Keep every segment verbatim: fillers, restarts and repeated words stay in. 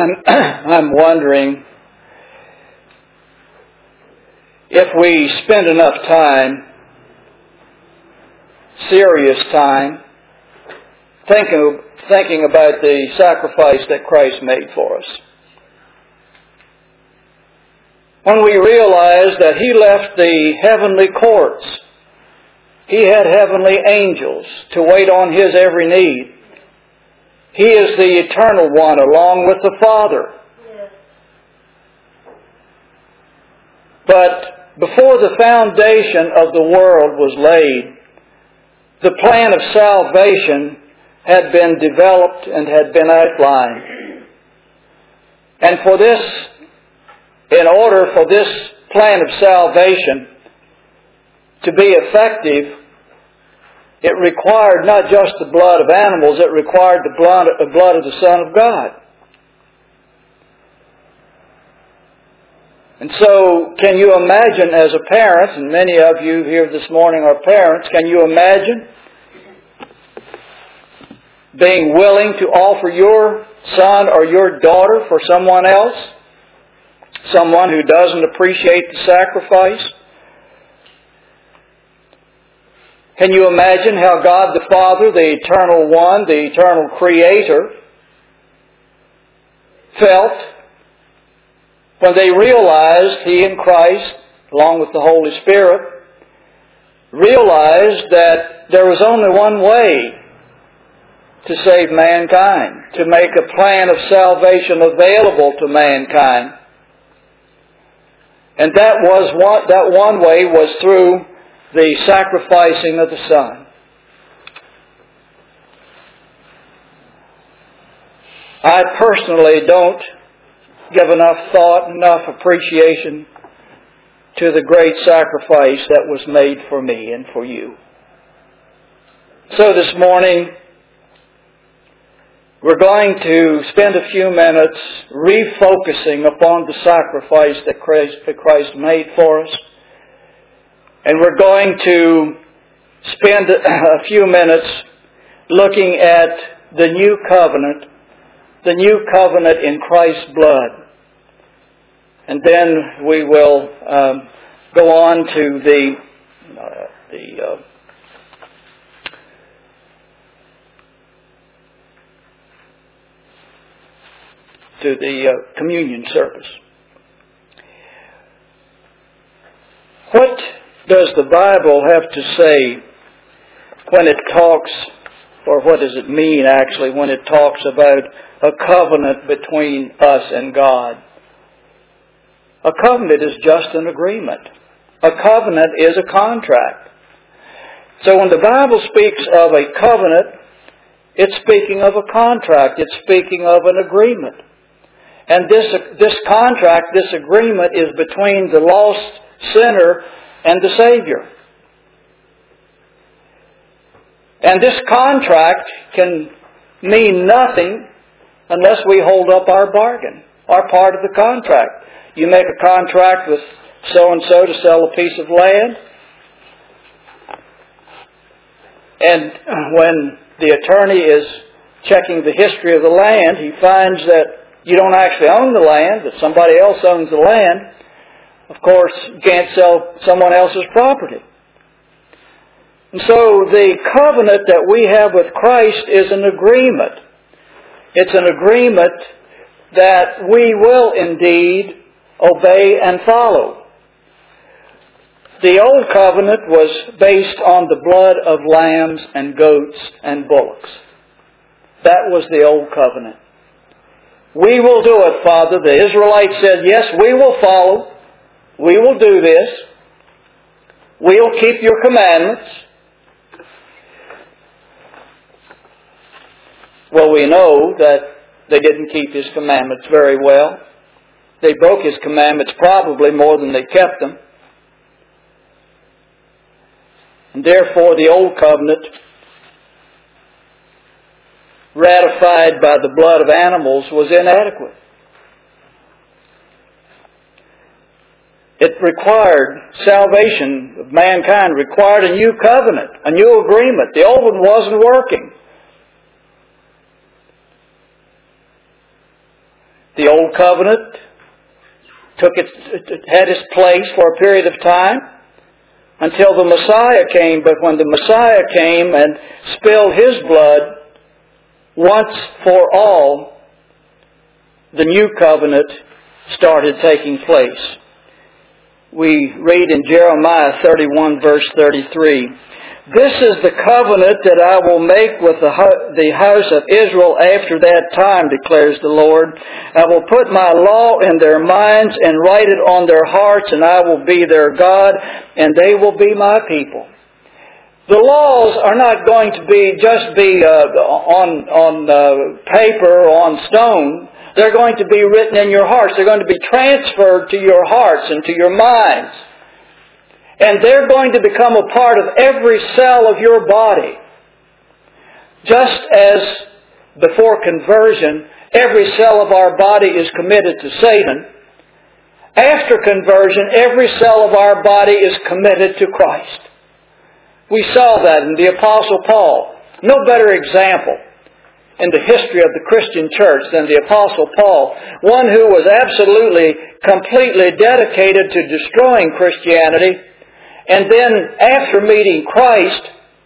I'm, I'm wondering if we spend enough time, serious time, thinking, thinking about the sacrifice that Christ made for us. When we realize that He left the heavenly courts, He had heavenly angels to wait on His every need. He is the eternal one along with the Father. Yes. But before the foundation of the world was laid, the plan of salvation had been developed and had been outlined. And for this, in order for this plan of salvation to be effective, it required not just the blood of animals, it required the blood, the blood of the Son of God. And so, can you imagine as a parent, and many of you here this morning are parents, can you imagine being willing to offer your son or your daughter for someone else? Someone who doesn't appreciate the sacrifice? Can you imagine how God the Father, the Eternal One, the Eternal Creator, felt when they realized He and Christ, along with the Holy Spirit, realized that there was only one way to save mankind, to make a plan of salvation available to mankind. And that was one, that one way was through the sacrificing of the Son. I personally don't give enough thought, enough appreciation to the great sacrifice that was made for me and for you. So this morning, we're going to spend a few minutes refocusing upon the sacrifice that Christ, that Christ made for us. And we're going to spend a few minutes looking at the new covenant, the new covenant in Christ's blood. And then we will um, go on to the uh, the uh, to the uh, communion service. What does the Bible have to say when it talks, or what does it mean actually when it talks about a covenant between us and God? A covenant is just an agreement. A covenant is a contract. So when the Bible speaks of a covenant, it's speaking of a contract. It's speaking of an agreement. And this, this contract, this agreement is between the lost sinner and the Savior. And this contract can mean nothing unless we hold up our bargain, our part of the contract. You make a contract with so-and-so to sell a piece of land, and when the attorney is checking the history of the land, he finds that you don't actually own the land, that somebody else owns the land. Of course, you can't sell someone else's property. And so the covenant that we have with Christ is an agreement. It's an agreement that we will indeed obey and follow. The old covenant was based on the blood of lambs and goats and bullocks. That was the old covenant. We will do it, Father. The Israelites said, yes, we will follow. We will do this. We'll keep your commandments. Well, we know that they didn't keep His commandments very well. They broke His commandments probably more than they kept them. And therefore, the old covenant, ratified by the blood of animals, was inadequate. It required salvation of mankind, required a new covenant, a new agreement. The old one wasn't working. The old covenant took its, had its place for a period of time until the Messiah came. But when the Messiah came and spilled His blood once for all, the new covenant started taking place. We read in Jeremiah thirty-one verse thirty-three, "This is the covenant that I will make with the house of Israel after that time, declares the Lord. I will put my law in their minds and write it on their hearts, and I will be their God, and they will be my people." The laws are not going to be just be uh, on on uh, paper or on stone. They're going to be written in your hearts. They're going to be transferred to your hearts and to your minds. And they're going to become a part of every cell of your body. Just as before conversion, every cell of our body is committed to Satan, after conversion, every cell of our body is committed to Christ. We saw that in the Apostle Paul. No better example in the history of the Christian church than the Apostle Paul, one who was absolutely, completely dedicated to destroying Christianity, and then after meeting Christ,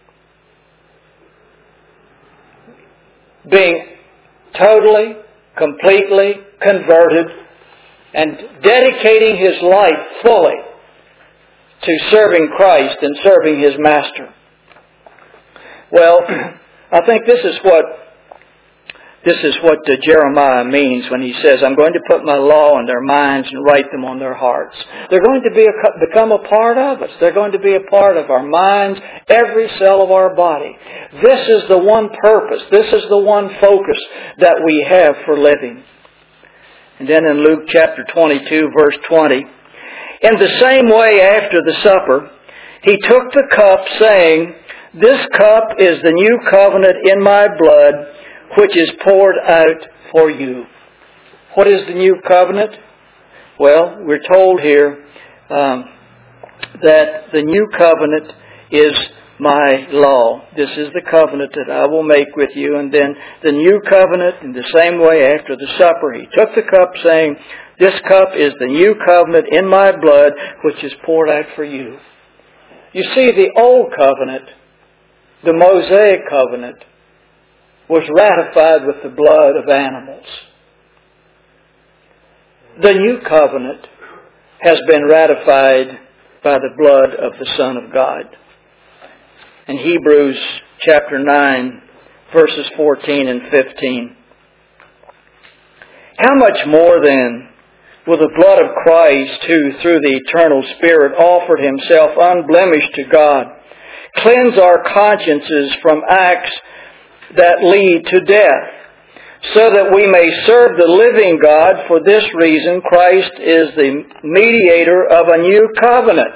being totally, completely converted and dedicating his life fully to serving Christ and serving His Master. Well, I think this is what This is what uh, Jeremiah means when he says, "I'm going to put my law in their minds and write them on their hearts." They're going to be a, become a part of us. They're going to be a part of our minds, every cell of our body. This is the one purpose. This is the one focus that we have for living. And then in Luke chapter twenty-two, verse twenty, "In the same way after the supper, He took the cup, saying, 'This cup is the new covenant in my blood, which is poured out for you.'" What is the new covenant? Well, we're told here um, that the new covenant is my law. This is the covenant that I will make with you. And then the new covenant, in the same way after the supper, He took the cup, saying, "This cup is the new covenant in my blood, which is poured out for you." You see, the old covenant, the Mosaic covenant, was ratified with the blood of animals. The new covenant has been ratified by the blood of the Son of God. In Hebrews chapter nine, verses fourteen and fifteen. "How much more then will the blood of Christ, who through the eternal Spirit offered Himself unblemished to God, cleanse our consciences from acts that lead to death, so that we may serve the living God? For this reason Christ is the mediator of a new covenant,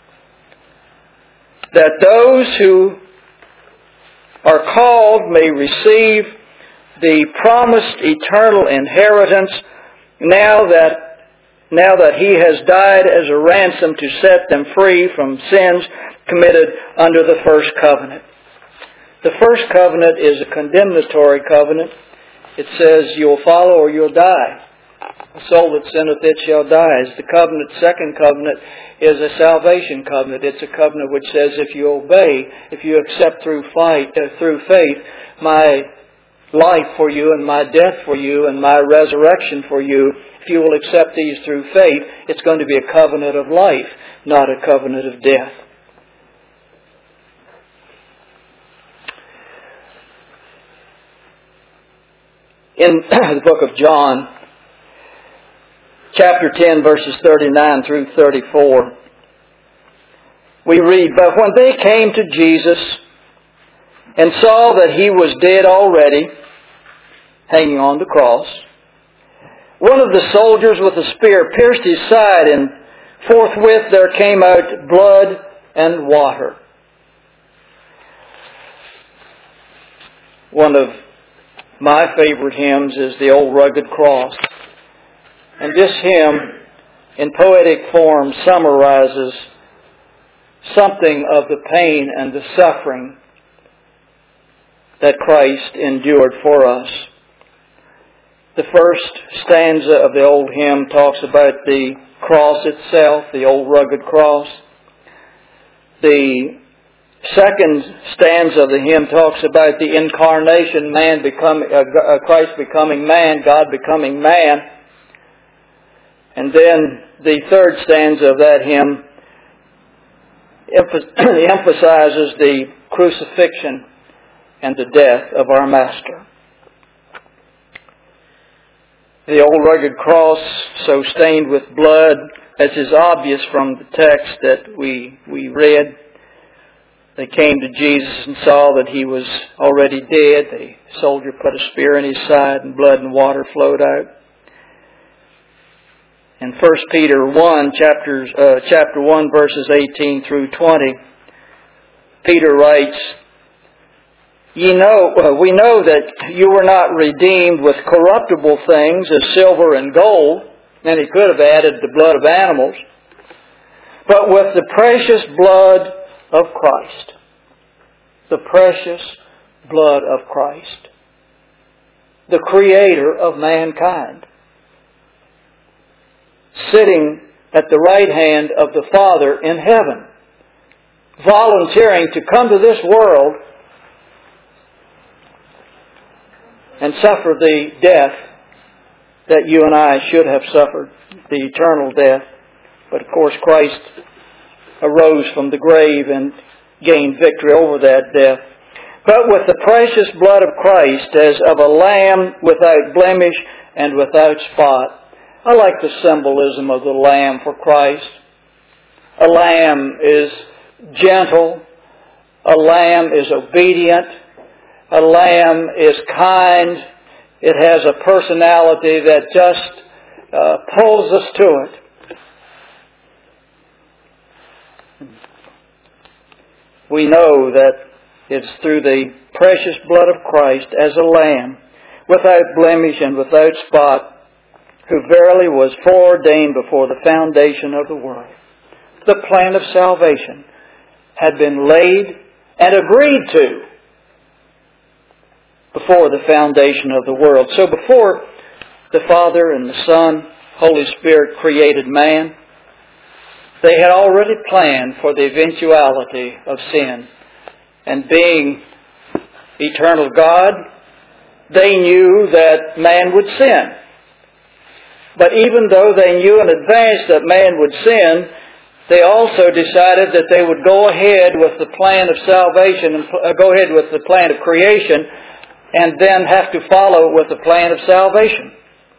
that those who are called may receive the promised eternal inheritance, now that now that He has died as a ransom to set them free from sins committed under the first covenant." The first covenant is a condemnatory covenant. It says you'll follow or you'll die. The soul that sinneth, it shall die. As the covenant, second covenant, is a salvation covenant. It's a covenant which says if you obey, if you accept through fight, uh, through faith, my life for you and my death for you and my resurrection for you, if you will accept these through faith, it's going to be a covenant of life, not a covenant of death. In the book of John, chapter ten, verses thirty-nine through thirty-four, we read, "But when they came to Jesus and saw that He was dead already, hanging on the cross, one of the soldiers with a spear pierced His side, and forthwith there came out blood and water." One of my favorite hymns is the Old Rugged Cross. And this hymn, in poetic form, summarizes something of the pain and the suffering that Christ endured for us. The first stanza of the old hymn talks about the cross itself, the old rugged cross. The second stanza of the hymn talks about the incarnation, man becoming, uh, Christ becoming man, God becoming man. And then the third stanza of that hymn emphasizes the crucifixion and the death of our Master. The old rugged cross, so stained with blood, as is obvious from the text that we, we read. They came to Jesus and saw that He was already dead. The soldier put a spear in His side and blood and water flowed out. In First Peter one, chapters, uh, chapter one, verses eighteen through twenty, Peter writes, Ye know, uh, we know that you were not redeemed with corruptible things as silver and gold, and he could have added the blood of animals, but with the precious blood of Christ. The precious blood of Christ. The Creator of mankind. Sitting at the right hand of the Father in heaven. Volunteering to come to this world and suffer the death that you and I should have suffered, the eternal death. But of course Christ arose from the grave and gained victory over that death. But with the precious blood of Christ, as of a lamb without blemish and without spot. I like the symbolism of the lamb for Christ. A lamb is gentle. A lamb is obedient. A lamb is kind. It has a personality that just uh, pulls us to it. We know that it's through the precious blood of Christ as a lamb, without blemish and without spot, who verily was foreordained before the foundation of the world. The plan of salvation had been laid and agreed to before the foundation of the world. So before the Father and the Son, Holy Spirit created man, they had already planned for the eventuality of sin. And being eternal God, they knew that man would sin. But even though they knew in advance that man would sin, they also decided that they would go ahead with the plan of salvation and uh, go ahead with the plan of creation and then have to follow with the plan of salvation.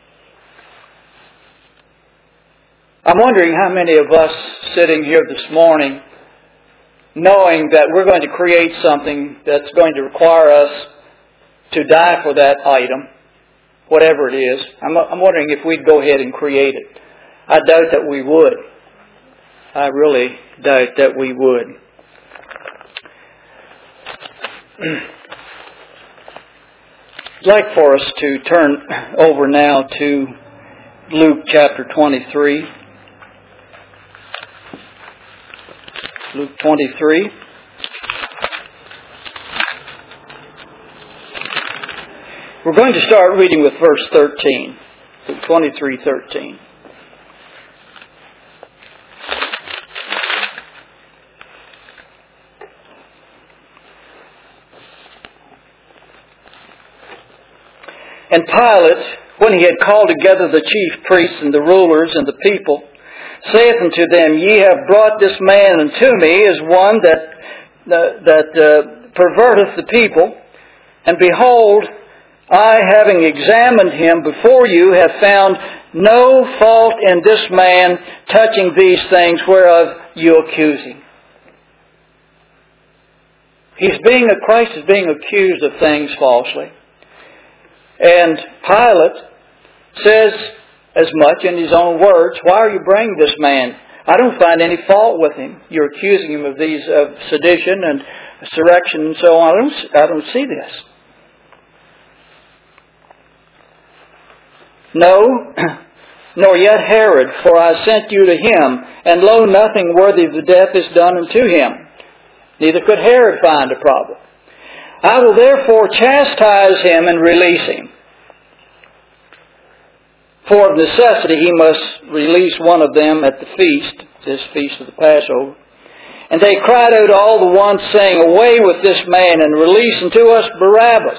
I'm wondering how many of us sitting here this morning, knowing that we're going to create something that's going to require us to die for that item, whatever it is, I'm, I'm wondering if we'd go ahead and create it. I doubt that we would. I really doubt that we would. I'd like for us to turn over now to Luke chapter twenty-three. Luke twenty-three. We're going to start reading with verse thirteen. Luke twenty-three, thirteen. And Pilate, when he had called together the chief priests and the rulers and the people, saith unto them, Ye have brought this man unto me as one that uh, that uh, perverteth the people. And behold, I, having examined him before you, have found no fault in this man touching these things whereof you accuse him. He's being, Christ is being accused of things falsely. And Pilate says as much in his own words, why are you bringing this man? I don't find any fault with him. You're accusing him of these of sedition and insurrection and so on. I don't, I don't see this. No, nor yet Herod, for I sent you to him, and lo, nothing worthy of the death is done unto him. Neither could Herod find a problem. I will therefore chastise him and release him. For of necessity he must release one of them at the feast, this feast of the Passover. And they cried out all the ones, saying, Away with this man, and release unto us Barabbas,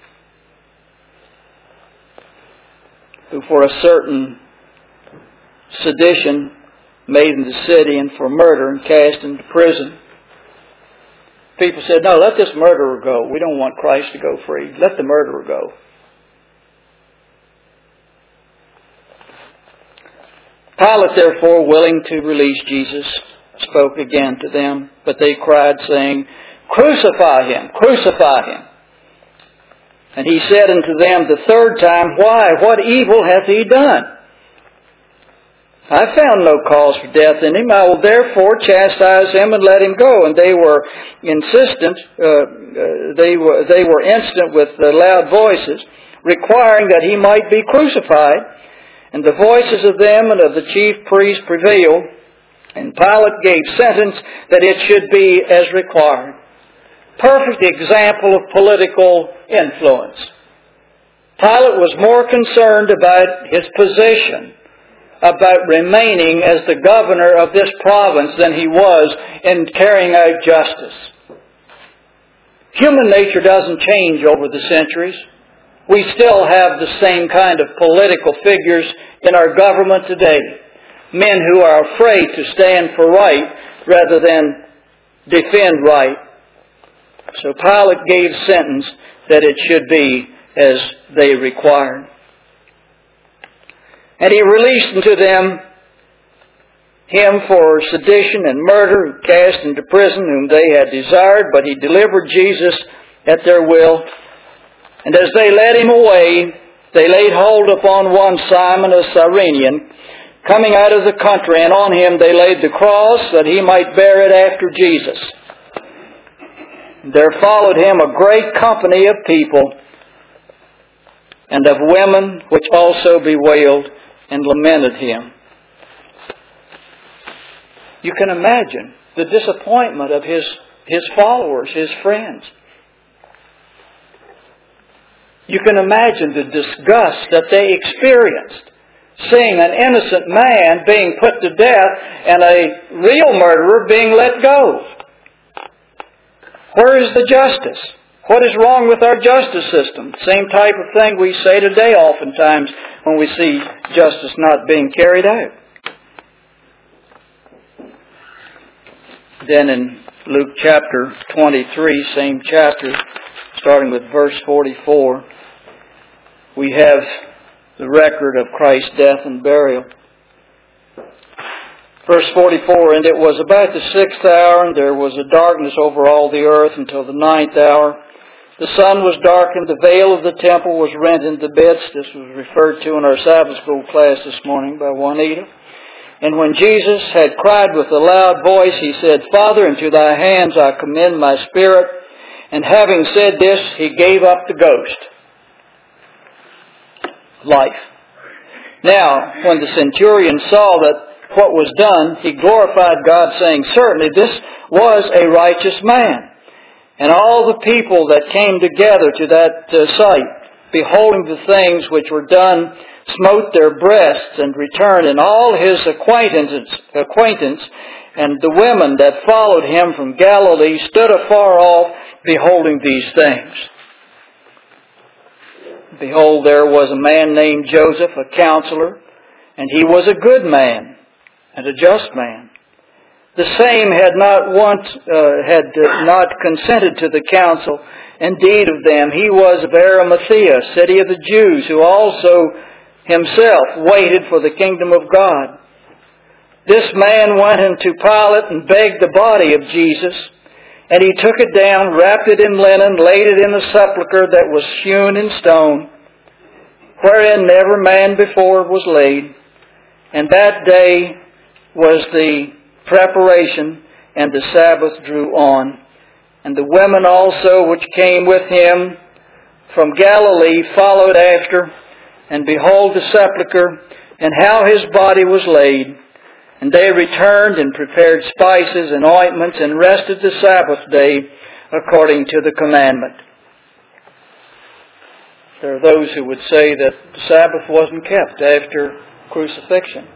who for a certain sedition made in the city, and for murder, and cast into prison. People said, No, let this murderer go. We don't want Christ to go free. Let the murderer go. Pilate, therefore, willing to release Jesus, spoke again to them, but they cried, saying, Crucify him, crucify him. And he said unto them the third time, Why, what evil hath he done? I found no cause for death in him. I will therefore chastise him and let him go. And they were insistent, uh, uh, they were they were instant with uh, loud voices, requiring that he might be crucified. And the voices of them and of the chief priests prevailed, and Pilate gave sentence that it should be as required. Perfect example of political influence. Pilate was more concerned about his position, about remaining as the governor of this province, than he was in carrying out justice. Human nature doesn't change over the centuries. We still have the same kind of political figures in our government today. Men who are afraid to stand for right rather than defend right. So Pilate gave sentence that it should be as they required. And he released unto them him for sedition and murder, who cast into prison, whom they had desired, but he delivered Jesus at their will. And as they led him away, they laid hold upon one Simon a Cyrenian, coming out of the country, and on him they laid the cross, that he might bear it after Jesus. There followed him a great company of people, and of women, which also bewailed and lamented him. You can imagine the disappointment of his, his followers, his friends. You can imagine the disgust that they experienced, seeing an innocent man being put to death and a real murderer being let go. Where is the justice? What is wrong with our justice system? Same type of thing we say today oftentimes when we see justice not being carried out. Then in Luke chapter twenty-three, same chapter, starting with verse forty-four, we have the record of Christ's death and burial. Verse forty-four, And it was about the sixth hour, and there was a darkness over all the earth until the ninth hour. The sun was darkened, the veil of the temple was rent into bits. This was referred to in our Sabbath school class this morning by Juanita. And when Jesus had cried with a loud voice, he said, Father, into thy hands I commend my spirit. And having said this, he gave up the ghost. Life. Now, when the centurion saw that what was done, he glorified God, saying, Certainly this was a righteous man. And all the people that came together to that uh, sight, beholding the things which were done, smote their breasts and returned, and all his acquaintance, acquaintance and the women that followed him from Galilee stood afar off, beholding these things. Behold, there was a man named Joseph, a counselor, and he was a good man and a just man. The same had not once uh, had not consented to the counsel and deed of them. He was of Arimathea, city of the Jews, who also himself waited for the kingdom of God. This man went unto Pilate and begged the body of Jesus, and he took it down, wrapped it in linen, laid it in a sepulchre that was hewn in stone, wherein never man before was laid. And that day was the preparation, and the Sabbath drew on. And the women also which came with him from Galilee followed after, and behold the sepulchre, and how his body was laid. And they returned and prepared spices and ointments, and rested the Sabbath day according to the commandment. There are those who would say that the Sabbath wasn't kept after crucifixion.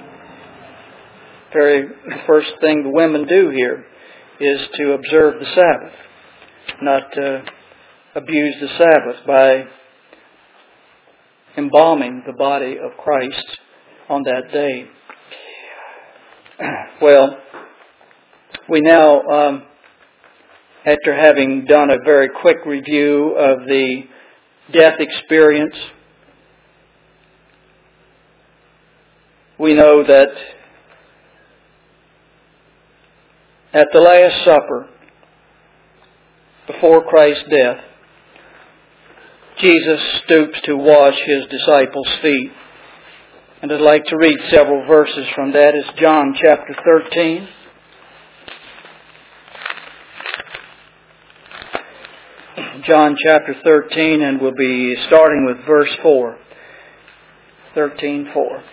Very first thing the women do here is to observe the Sabbath, not to abuse the Sabbath by embalming the body of Christ on that day. Well, we now, um, after having done a very quick review of the death experience, we know that at the Last Supper, before Christ's death, Jesus stoops to wash His disciples' feet. And I'd like to read several verses from that. It's John chapter thirteen. John chapter thirteen, and we'll be starting with verse four. thirteen four.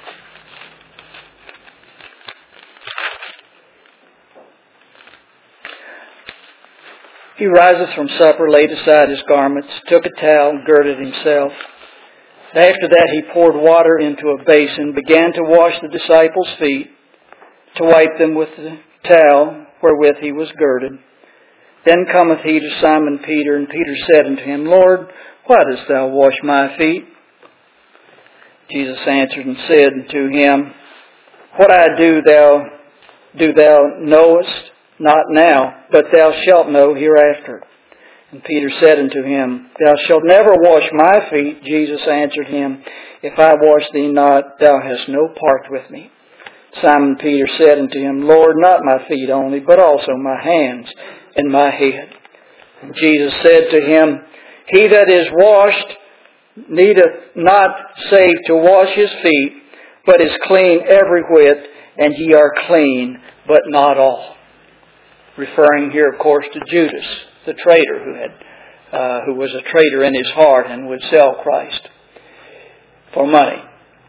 He riseth from supper, laid aside his garments, took a towel, and girded himself. After that he poured water into a basin, began to wash the disciples' feet, to wipe them with the towel wherewith he was girded. Then cometh he to Simon Peter, and Peter said unto him, Lord, why dost thou wash my feet? Jesus answered and said unto him, What I do thou do thou knowest not now, but thou shalt know hereafter. And Peter said unto him, Thou shalt never wash my feet. Jesus answered him, If I wash thee not, thou hast no part with me. Simon Peter said unto him, Lord, not my feet only, but also my hands and my head. And Jesus said to him, He that is washed needeth not save to wash his feet, but is clean every whit, and ye are clean, but not all. Referring here, of course, to Judas, the traitor who had, uh, who was a traitor in his heart and would sell Christ for money.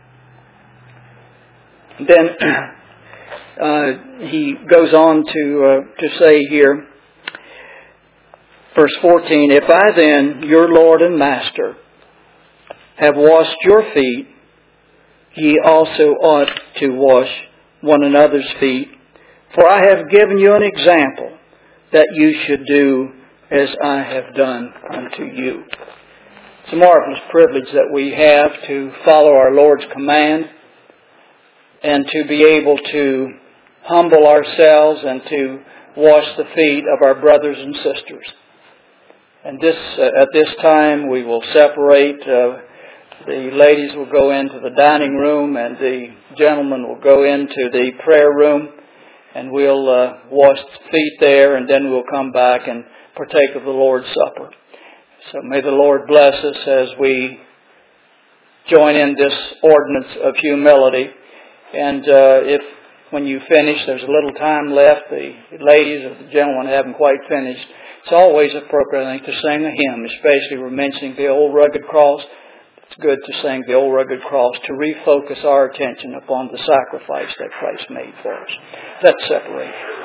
Then uh, he goes on to uh, to say here, verse fourteen, If I then, your Lord and Master, have washed your feet, ye also ought to wash one another's feet. For I have given you an example that you should do as I have done unto you. It's a marvelous privilege that we have to follow our Lord's command and to be able to humble ourselves and to wash the feet of our brothers and sisters. And this, uh, at this time, we will separate. Uh, the ladies will go into the dining room, and the gentlemen will go into the prayer room. And we'll uh, wash feet there, and then we'll come back and partake of the Lord's Supper. So may the Lord bless us as we join in this ordinance of humility. And uh, if, when you finish, there's a little time left, the ladies or the gentlemen haven't quite finished, it's always appropriate, I think, to sing a hymn, especially we're mentioning the old rugged cross. It's good to sing the old rugged cross to refocus our attention upon the sacrifice that Christ made for us. Let's separate.